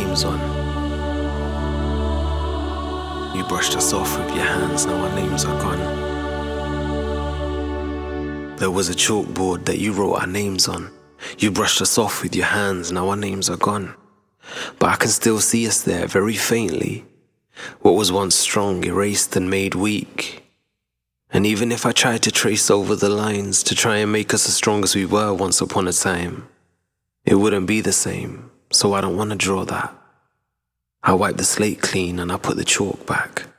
names on. You brushed us off with your hands, now our names are gone. There was a chalkboard that you wrote our names on. You brushed us off with your hands, now our names are gone. But I can still see us there very faintly. What was once strong, erased and made weak. And even if I tried to trace over the lines to try and make us as strong as we were once upon a time, it wouldn't be the same, so I don't want to draw that. I wipe the slate clean and I put the chalk back.